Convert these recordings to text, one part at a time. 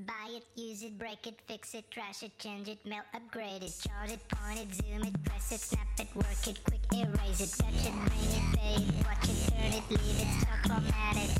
buy it, use it, break it, fix it, trash it, change it, melt, upgrade it, chart it, point it, zoom it, press it, snap it, work it, quick erase it, touch it, bring it, pay it, watch it, turn it, leave it, stop, format it.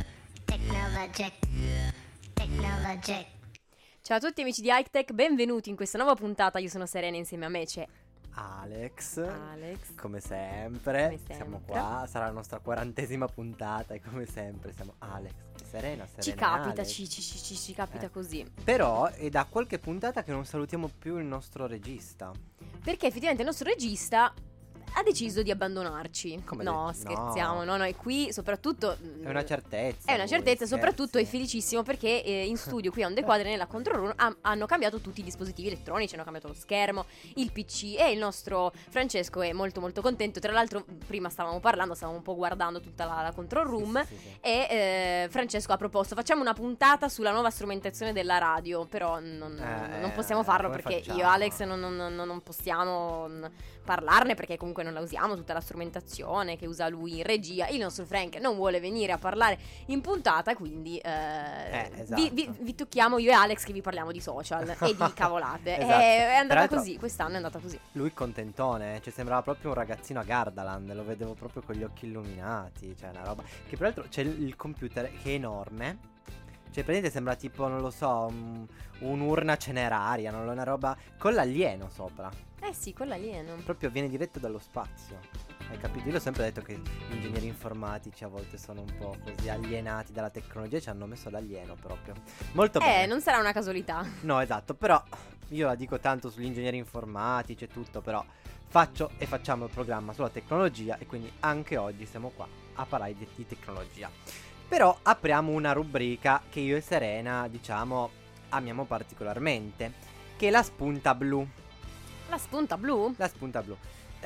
Technologic. Ciao a tutti amici di HiTech, benvenuti in questa nuova puntata. Io sono Serena, insieme a me c'è Alex, come sempre, siamo qua, sarà la nostra 40ª puntata e come sempre siamo Alex, Serena ci capita, ci capita così. Però è da qualche puntata che non salutiamo più il nostro regista. Perché effettivamente il nostro regista ha deciso di abbandonarci. Come no, scherziamo, no, e qui soprattutto è una certezza. È una certezza, soprattutto è felicissimo perché in studio qui a On The Quadri nella Control Room hanno cambiato tutti i dispositivi elettronici, hanno cambiato lo schermo, il PC, e il nostro Francesco è molto molto contento. Tra l'altro prima stavamo un po' guardando tutta la Control Room, sì. E Francesco ha proposto: facciamo una puntata sulla nuova strumentazione della radio, però non possiamo farlo perché io e Alex non possiamo parlarne, perché comunque non la usiamo tutta la strumentazione che usa lui in regia. Il nostro Frank non vuole venire a parlare in puntata, quindi esatto. vi tocchiamo io e Alex che vi parliamo di social e di cavolate. Esatto. È andata così, quest'anno è andata così. Lui contentone, cioè sembrava proprio un ragazzino a Gardaland, lo vedevo proprio con gli occhi illuminati, cioè una roba. Che peraltro c'è il computer che è enorme. Cioè, praticamente sembra tipo, non lo so, un'urna cineraria, non una roba con l'alieno sopra. Sì, con l'alieno. Proprio viene diretto dallo spazio. Hai capito? Io l'ho sempre detto che gli ingegneri informatici a volte sono un po' così alienati dalla tecnologia, ci hanno messo l'alieno proprio. Molto bene. Non sarà una casualità. No, esatto, io la dico tanto sugli ingegneri informatici e tutto, però facciamo il programma sulla tecnologia e quindi anche oggi siamo qua a parlare di tecnologia. Però apriamo una rubrica che io e Serena, diciamo, amiamo particolarmente, che è la spunta blu. La spunta blu? La spunta blu.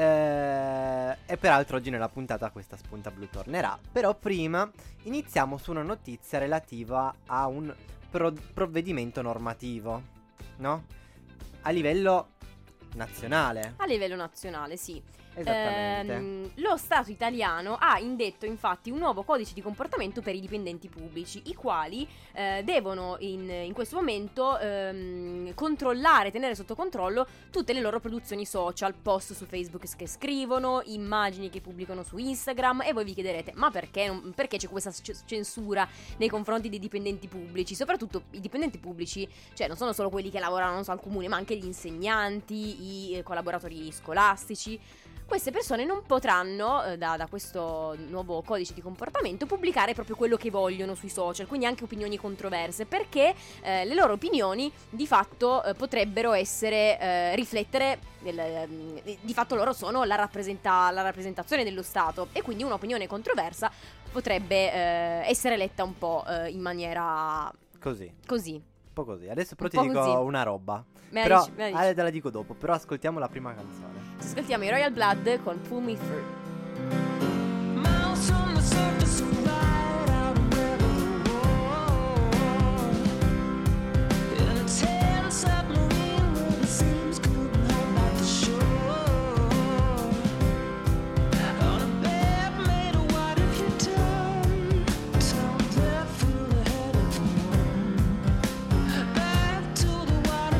E peraltro oggi nella puntata questa spunta blu tornerà. Però prima iniziamo su una notizia relativa a un provvedimento normativo, no? A livello nazionale. A livello nazionale, sì. Esattamente. Lo Stato italiano ha indetto infatti un nuovo codice di comportamento per i dipendenti pubblici, i quali devono in questo momento controllare, tenere sotto controllo tutte le loro produzioni social, post su Facebook che scrivono, immagini che pubblicano su Instagram. E voi vi chiederete: ma perché c'è questa censura nei confronti dei dipendenti pubblici? Soprattutto i dipendenti pubblici, cioè non sono solo quelli che lavorano, non so, al comune, ma anche gli insegnanti, i collaboratori scolastici. Queste persone non potranno, da questo nuovo codice di comportamento, pubblicare proprio quello che vogliono sui social, quindi anche opinioni controverse, perché le loro opinioni di fatto potrebbero riflettere, di fatto loro sono la rappresentazione dello Stato, e quindi un'opinione controversa potrebbe essere letta un po' in maniera così. Un po' così. Adesso però ti dico una roba. Me la dici. Te la dico dopo. Però ascoltiamo la prima canzone. Ci ascoltiamo i Royal Blood con Pull Me Through.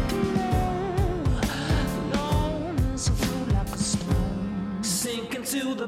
To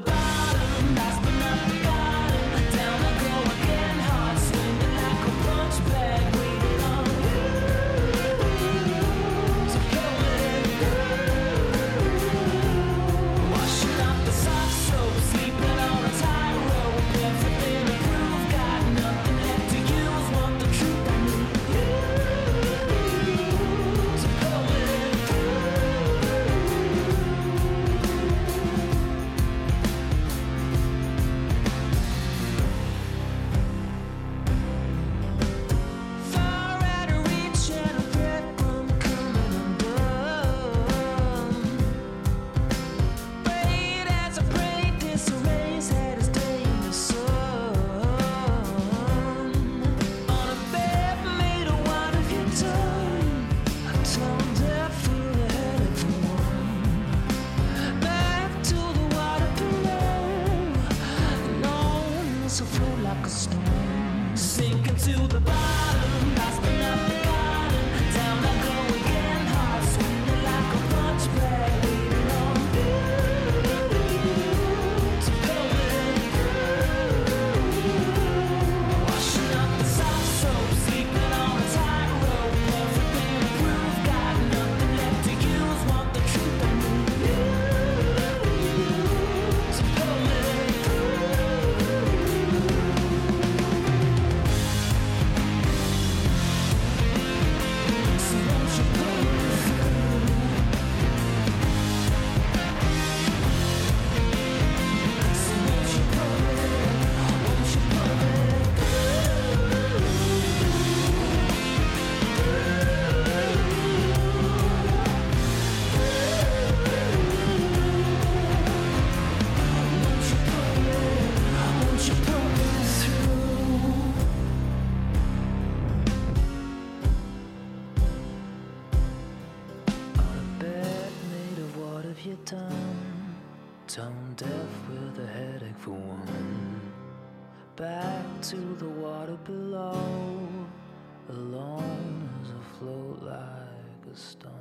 your tongue, tone deaf with a headache for one. Back to the water below, alone as I float like a stone.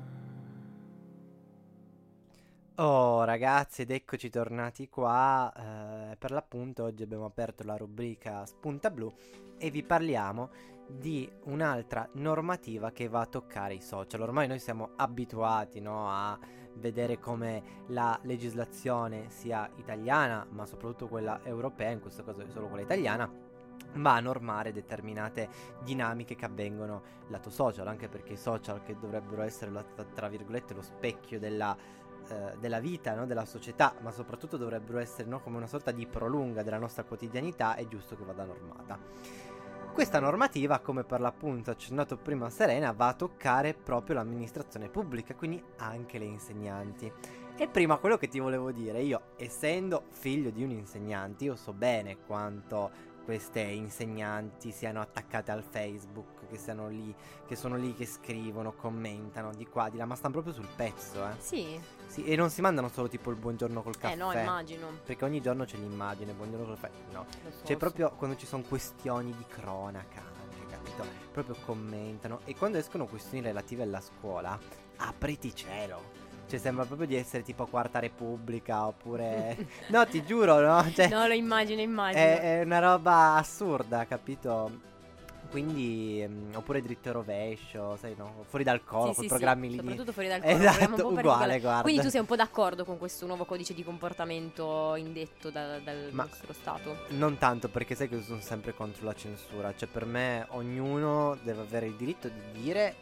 Oh ragazzi, ed eccoci tornati qua. Per l'appunto oggi abbiamo aperto la rubrica Spunta Blu e vi parliamo di un'altra normativa che va a toccare i social. Ormai noi siamo abituati, no, a vedere come la legislazione sia italiana, ma soprattutto quella europea, in questo caso è solo quella italiana, va a normare determinate dinamiche che avvengono lato social, anche perché i social, che dovrebbero essere tra virgolette lo specchio della vita, no, della società, ma soprattutto dovrebbero essere, no, come una sorta di prolunga della nostra quotidianità, è giusto che vada normata. Questa normativa, come per l'appunto accennato prima Serena, va a toccare proprio l'amministrazione pubblica, quindi anche le insegnanti. E prima quello che ti volevo dire, io essendo figlio di un insegnante, io so bene quanto queste insegnanti siano attaccate al Facebook, che sono lì che scrivono, commentano di qua, di là, ma stanno proprio sul pezzo, Sì. Sì, e non si mandano solo tipo il buongiorno col caffè. No, immagino. Perché ogni giorno c'è l'immagine, buongiorno col caffè. No, Lo so, c'è proprio quando ci sono questioni di cronaca anche, capito? Proprio commentano. E quando escono questioni relative alla scuola, apriti cielo. Cioè sembra proprio di essere tipo Quarta Repubblica oppure... No, ti giuro, no? Cioè, No, lo immagino. è una roba assurda, capito? Quindi, oppure Dritto e Rovescio, sai, no? Fuori dal coro, Sì, quei sì, programmi lì. soprattutto fuori dal coro, Esatto, programma un po' uguale, particolare. guarda. Quindi tu sei un po' d'accordo con questo nuovo codice di comportamento indetto dal Ma- nostro Stato? Non tanto, perché sai che io sono sempre contro la censura. Cioè, per me ognuno deve avere il diritto di dire,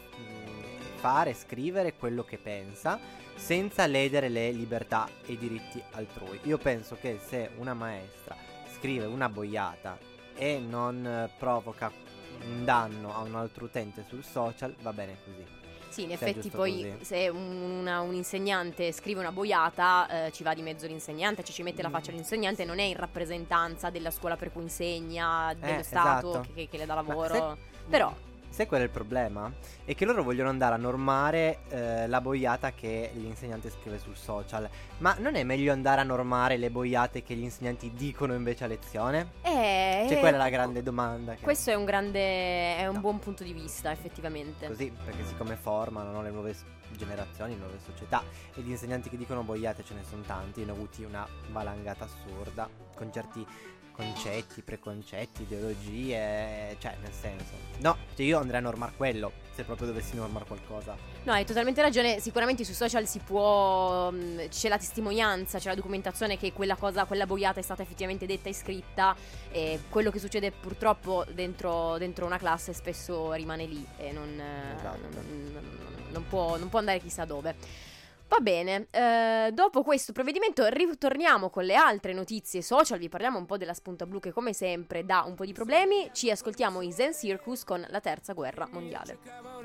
fare, scrivere quello che pensa, senza ledere le libertà e i diritti altrui. Io penso che se una maestra scrive una boiata e non provoca un danno a un altro utente sul social, va bene così. Sì, in Se è effetti giusto poi così. se un insegnante scrive una boiata, ci va di mezzo l'insegnante, ci mette la faccia l'insegnante, non è in rappresentanza della scuola per cui insegna, dello Stato esatto. che le dà Ma lavoro. Però sai qual è il problema? È che loro vogliono andare a normare la boiata che l'insegnante scrive sul social. Ma non è meglio andare a normare le boiate che gli insegnanti dicono invece a lezione? Cioè quella è la grande domanda che... questo è un No. buon punto di vista, effettivamente. Così, perché siccome formano, no, le nuove generazioni, le nuove società, e di insegnanti che dicono boiate ce ne sono tanti, ne ho avuti una valangata assurda, con certi concetti, preconcetti, ideologie, cioè nel senso, no, cioè io andrei a normare quello, se proprio dovessi normare qualcosa. No, hai totalmente ragione. Sicuramente sui social si può. C'è la testimonianza, c'è la documentazione che quella boiata è stata effettivamente detta e scritta. E quello che succede purtroppo dentro una classe spesso rimane lì e Esatto. non può andare chissà dove. Va bene, dopo questo provvedimento ritorniamo con le altre notizie social, vi parliamo un po' della spunta blu che come sempre dà un po' di problemi, ci ascoltiamo i Zen Circus con la terza guerra mondiale.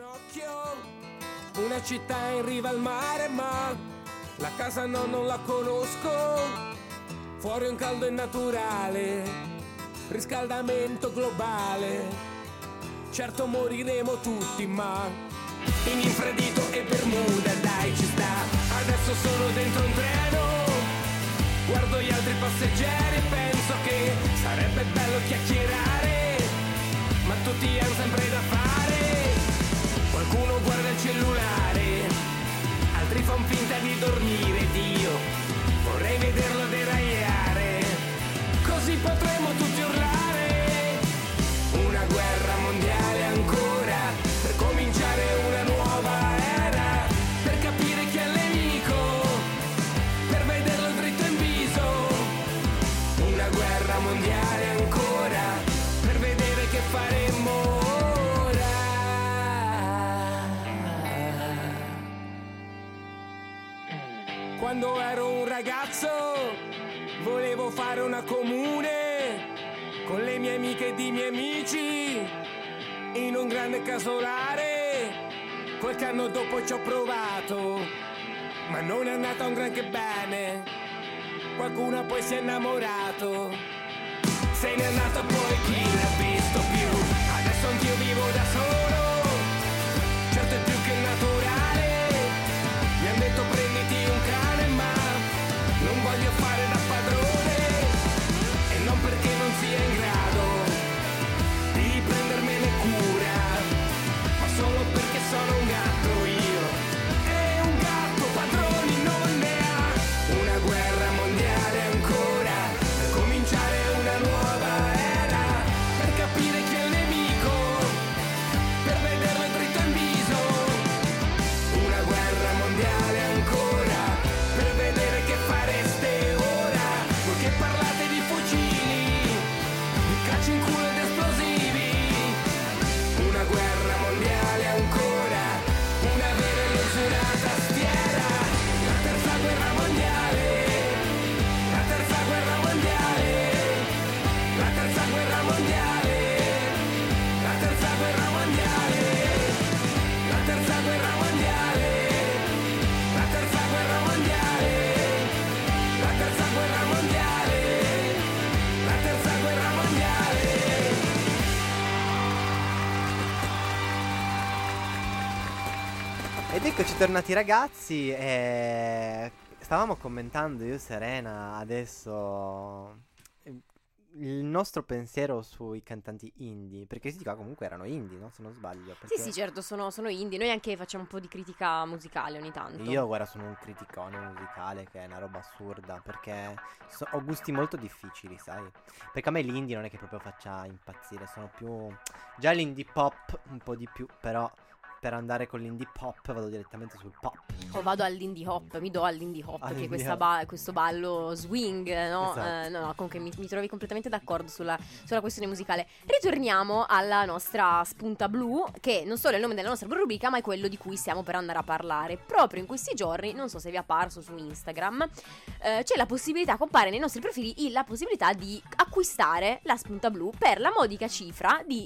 Una città in riva al mare, ma la casa no, non la conosco. Fuori un caldo innaturale, riscaldamento globale. Certo moriremo tutti, ma in infradito e Bermuda, dai, ci sta. Adesso sono dentro un treno, guardo gli altri passeggeri e penso che sarebbe bello chiacchierare, ma tutti hanno sempre da fare. Qualcuno guarda il cellulare, altri fan finta di dormire. Dio, vorrei vederlo deragliare, così potremo tutti urlare. Una guerra mondiale ancora, per cominciare una nuova era, per capire chi è il nemico, per vederlo dritto in viso. Una guerra mondiale ancora, per vedere che faremo ora. Quando ero un ragazzo volevo fare una comune con le mie amiche ed i miei amici in un grande casolare. Qualche anno dopo ci ho provato, ma non è andata un granché bene. Qualcuno poi si è innamorato, se n'è andato poi chi l'ha visto più. Adesso anch'io vivo da solo, certo è più che naturale. Mi han detto prenditi Ed eccoci tornati ragazzi, stavamo commentando io e Serena adesso il nostro pensiero sui cantanti indie, perché questi qua comunque erano indie, no? Se non sbaglio. Sì, sì, certo, sono indie. Noi anche facciamo un po' di critica musicale ogni tanto. Io guarda sono un criticone musicale che è una roba assurda, perché ho gusti molto difficili, sai? Perché a me l'indie non è che proprio faccia impazzire, sono più... Già l'indie pop un po' di più, però... Per andare con l'indie pop vado direttamente sul pop. O vado all'indie hop, mi do all'indie hop, che All'indie è questo ballo swing, no? Esatto. No, comunque mi trovi completamente d'accordo sulla questione musicale. Ritorniamo alla nostra spunta blu, che non solo è il nome della nostra rubrica, ma è quello di cui stiamo per andare a parlare. Proprio in questi giorni, non so se vi è apparso su Instagram, c'è la possibilità, compare nei nostri profili la possibilità di acquistare la spunta blu per la modica cifra di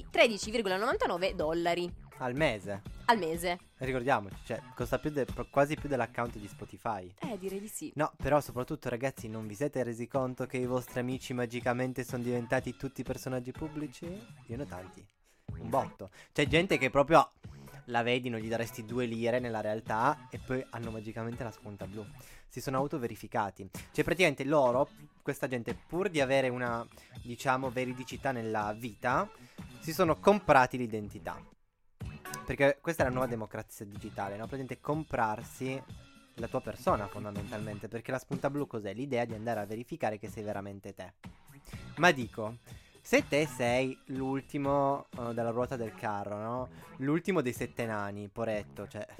$13,99 Al mese. al mese. Ricordiamoci, cioè, costa quasi più dell'account di Spotify. Direi di sì. No, però soprattutto ragazzi, non vi siete resi conto che i vostri amici magicamente sono diventati tutti personaggi pubblici? Io ne ho tanti. Un botto. C'è gente che proprio la vedi, non gli daresti 2 lire nella realtà e poi hanno magicamente la spunta blu. Si sono autoverificati. Cioè praticamente loro, questa gente, pur di avere una, diciamo, veridicità nella vita, si sono comprati l'identità. Perché questa è la nuova democrazia digitale, no? Praticamente comprarsi la tua persona fondamentalmente. Perché la spunta blu cos'è? L'idea di andare a verificare che sei veramente te. Ma dico, se te sei l'ultimo della ruota del carro, no? L'ultimo dei 7 nani, poretto, cioè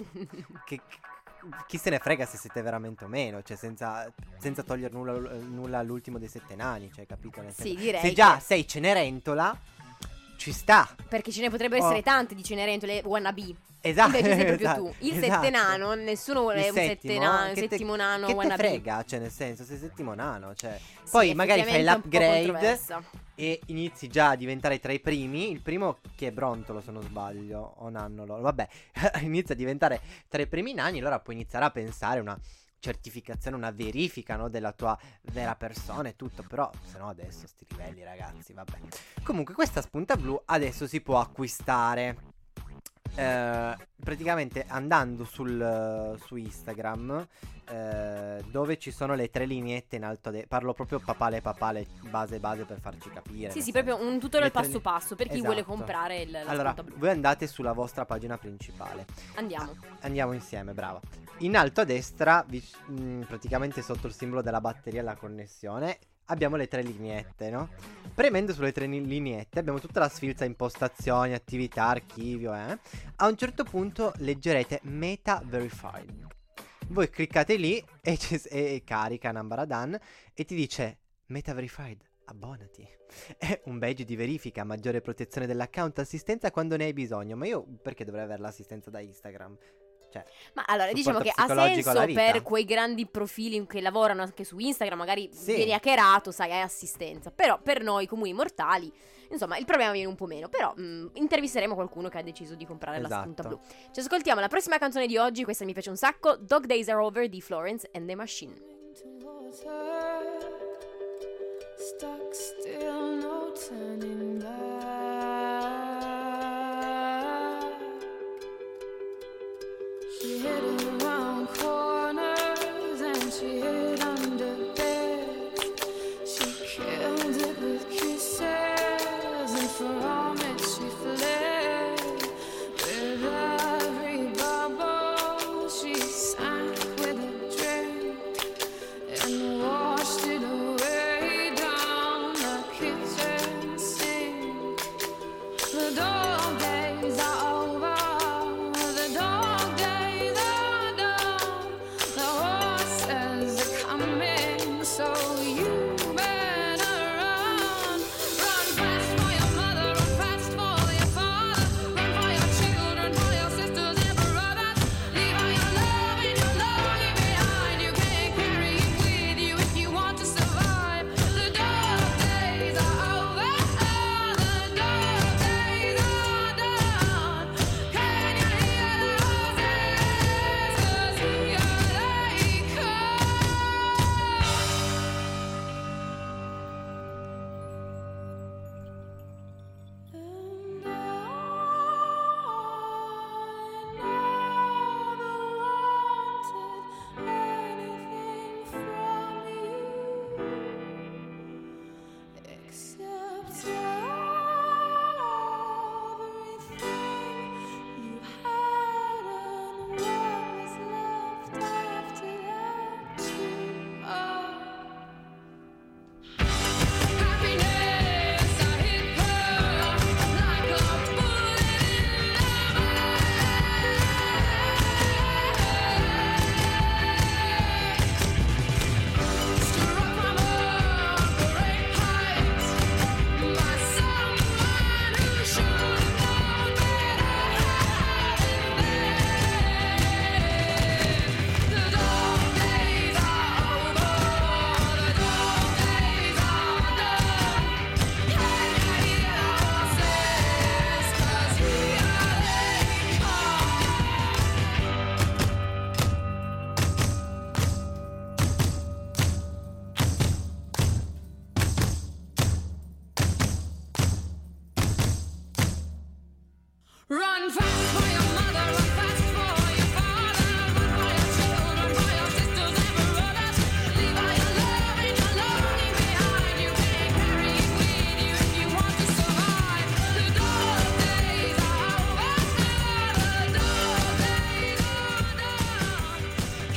chi se ne frega se siete veramente o meno, cioè senza togliere nulla all'ultimo dei 7 nani, cioè capito? Nel senso, direi se già che- sei Cenerentola, ci sta. Perché ce ne potrebbero essere tante di Cenerentole wannabe. Esatto. Invece sei proprio esatto, tu. Il esatto. sette nano, nessuno vuole Il un sette nano, che te- settimo nano che te wannabe. frega, cioè nel senso, sei settimo nano, cioè. Sì, Poi magari fai effettivamente è un po' l'upgrade controversa. e inizi già a diventare tra i primi. Il primo che è Brontolo, se non sbaglio, o Nannolo, vabbè, inizia a diventare tra i primi nani, allora puoi iniziare a pensare una certificazione, una verifica, no, della tua vera persona e tutto. Però se no adesso sti livelli ragazzi, vabbè. Comunque questa spunta blu adesso si può acquistare praticamente andando su Instagram, dove ci sono le 3 lineette in alto parlo proprio papale base per farci capire. Sì, nel sì, senso. proprio un tutorial Le tre passo passo per chi esatto. vuole comprare la Allora, spunta blu. voi andate sulla vostra pagina principale. Andiamo Insieme, brava. In alto a destra, praticamente sotto il simbolo della batteria e la connessione, abbiamo le 3 lineette, no? Premendo sulle 3 lineette abbiamo tutta la sfilza impostazioni, attività, archivio, A un certo punto leggerete Meta Verified. Voi cliccate lì e carica Nambaradan e ti dice Meta Verified, abbonati. È un badge di verifica, maggiore protezione dell'account, assistenza quando ne hai bisogno. Ma io perché dovrei avere l'assistenza da Instagram? Cioè, Ma allora, diciamo che ha psicologico alla senso vita. per quei grandi profili che lavorano anche su Instagram, magari Sì. vieni hackerato, sai, hai assistenza. Però per noi comuni mortali, insomma, il problema viene un po' meno. Però intervisteremo qualcuno che ha deciso di comprare la spunta Esatto. blu. Ci ascoltiamo la prossima canzone di oggi, questa mi piace un sacco, Dog Days Are Over di Florence and the Machine. Towards her, stuck still, no turning back. She hid around corners and she hid under beds. She killed it with kisses and from it she fled. With every bubble she sank with a drink. And the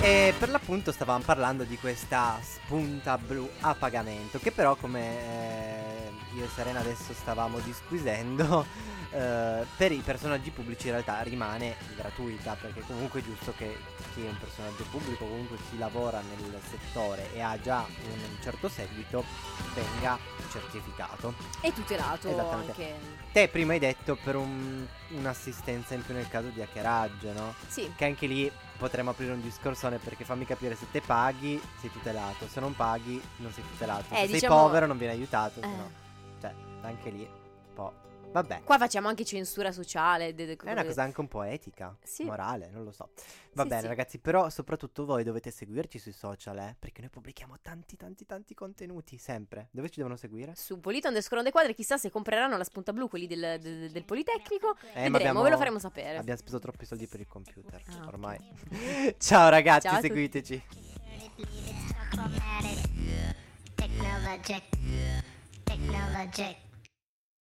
E per l'appunto stavamo parlando di questa spunta blu a pagamento, che però come io e Serena adesso stavamo disquisendo, per i personaggi pubblici in realtà rimane gratuita, perché comunque è giusto che chi è un personaggio pubblico, comunque chi lavora nel settore e ha già un certo seguito, venga certificato. E tutelato Esattamente. anche. Te prima hai detto per un'assistenza in più nel caso di hackeraggio, no? Sì. Che anche lì potremmo aprire un discorsone, perché fammi capire, se te paghi sei tutelato, se non paghi non sei tutelato, se sei diciamo- povero non vieni aiutato, se no. Cioè, anche lì un po'. Vabbè. Qua facciamo anche censura sociale. È una cosa anche un po' etica, Sì. morale, non lo so. Va Sì, bene sì. ragazzi, però soprattutto voi dovete seguirci sui social, perché noi pubblichiamo tanti contenuti, sempre. Dove ci devono seguire? Su Polito__quadri, chissà se compreranno la spunta blu quelli del Politecnico. Ma Vedremo, ve lo faremo sapere. Abbiamo speso troppi soldi per il computer, Ah, ok. ormai. Ciao ragazzi, Ciao a tutti. seguiteci. Technologic.